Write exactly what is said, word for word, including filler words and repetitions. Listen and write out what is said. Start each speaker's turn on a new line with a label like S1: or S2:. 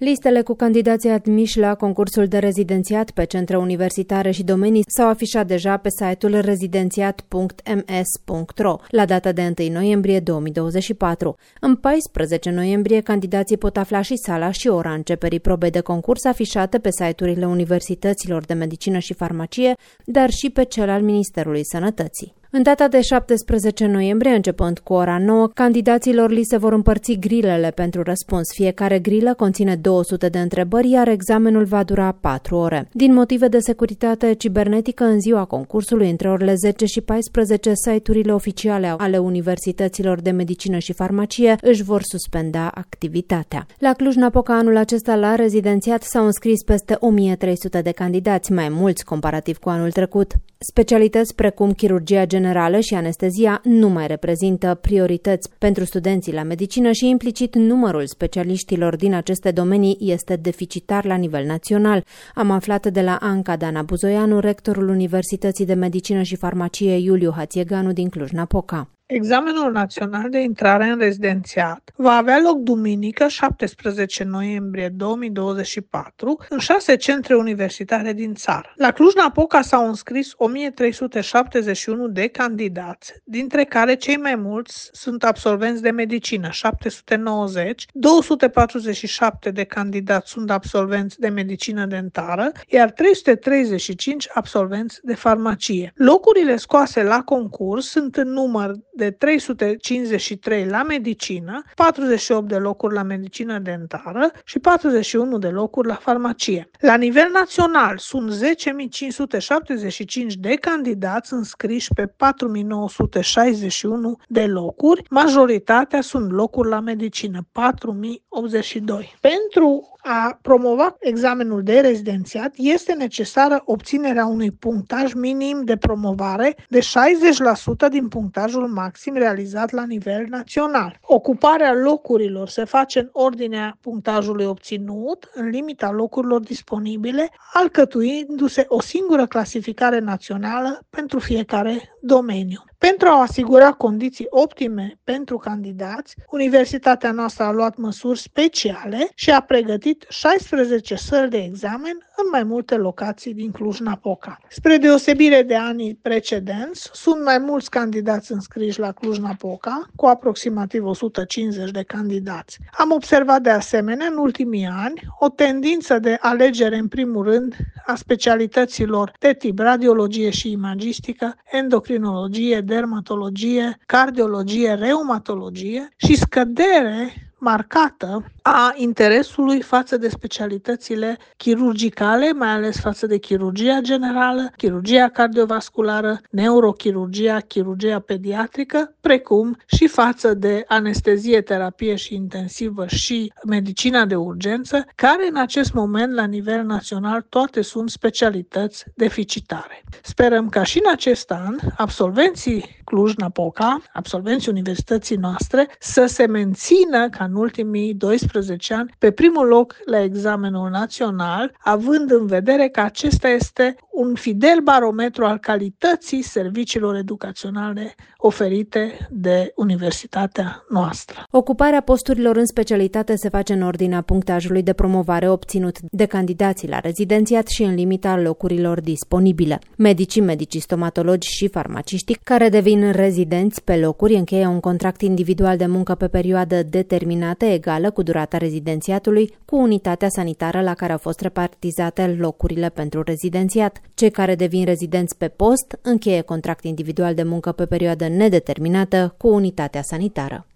S1: Listele cu candidații admiși la concursul de rezidențiat pe centre universitare și domenii s-au afișat deja pe site-ul rezidențiat punct m s punct r o la data de întâi noiembrie două mii douăzeci și patru. În paisprezece noiembrie, candidații pot afla și sala și ora începerii probei de concurs afișate pe site-urile universităților de medicină și farmacie, dar și pe cel al Ministerului Sănătății. În data de șaptesprezece noiembrie, începând cu ora nouă, candidaților li se vor împărți grilele pentru răspuns. Fiecare grilă conține două sute de întrebări, iar examenul va dura patru ore. Din motive de securitate cibernetică, în ziua concursului, între orele zece și paisprezece, site-urile oficiale ale universităților de medicină și farmacie își vor suspenda activitatea. La Cluj-Napoca, anul acesta, la rezidențiat s-au înscris peste o mie trei sute de candidați, mai mulți comparativ cu anul trecut. Specialități precum chirurgia generală și anestezia nu mai reprezintă priorități pentru studenții la medicină și implicit numărul specialiștilor din aceste domenii este deficitar la nivel național. Am aflat de la Anca Dana Buzoianu, rectorul Universității de Medicină și Farmacie Iuliu Hațieganu din Cluj-Napoca.
S2: Examenul național de intrare în rezidențiat va avea loc duminică, șaptesprezece noiembrie două mii douăzeci și patru, în șase centre universitare din țară. La Cluj-Napoca s-au înscris o mie trei sute șaptezeci și unu de candidați, dintre care cei mai mulți sunt absolvenți de medicină, șapte sute nouăzeci, două sute patruzeci și șapte de candidați sunt absolvenți de medicină dentară, iar trei sute treizeci și cinci absolvenți de farmacie. Locurile scoase la concurs sunt în număr de trei sute cincizeci și trei la medicină, patruzeci și opt de locuri la medicină dentară și patruzeci și unu de locuri la farmacie. La nivel național sunt zece mii cinci sute șaptezeci și cinci de candidați înscriși pe patru mii nouă sute șaizeci și unu de locuri, majoritatea sunt locuri la medicină, patru mii optzeci și doi. Pentru a promova examenul de rezidențiat este necesară obținerea unui punctaj minim de promovare de șaizeci la sută din punctajul maxim realizat la nivel național. Ocuparea locurilor se face în ordinea punctajului obținut, în limita locurilor disponibile, alcătuindu-se o singură clasificare națională pentru fiecare domeniu. Pentru a asigura condiții optime pentru candidați, universitatea noastră a luat măsuri speciale și a pregătit șaisprezece săli de examen în mai multe locații din Cluj-Napoca. Spre deosebire de anii precedenți, sunt mai mulți candidați înscriși la Cluj-Napoca, cu aproximativ o sută cincizeci de candidați. Am observat de asemenea în ultimii ani o tendință de alegere în primul rând a specialităților de tip radiologie și imagistică, endocrinologie, dermatologie, cardiologie, reumatologie și scădere marcată a interesului față de specialitățile chirurgicale, mai ales față de chirurgia generală, chirurgia cardiovasculară, neurochirurgia, chirurgia pediatrică, precum și față de anestezie, terapie și intensivă și medicina de urgență, care în acest moment la nivel național toate sunt specialități deficitare. Sperăm ca și în acest an absolvenții Cluj-Napoca, absolvenții universității noastre, să se mențină ca în ultimii doisprezece ani pe primul loc la examenul național, având în vedere că acesta este un fidel barometru al calității serviciilor educaționale oferite de universitatea noastră.
S1: Ocuparea posturilor în specialitate se face în ordinea punctajului de promovare obținut de candidații la rezidențiat și în limita locurilor disponibile. Medicii, medicii stomatologi și farmaciștii care devin rezidenți pe locuri încheie un contract individual de muncă pe perioadă determinată egală cu durata rezidențiatului cu unitatea sanitară la care au fost repartizate locurile pentru rezidențiat. Cei care devin rezidenți pe post încheie contract individual de muncă pe perioadă nedeterminată cu unitatea sanitară.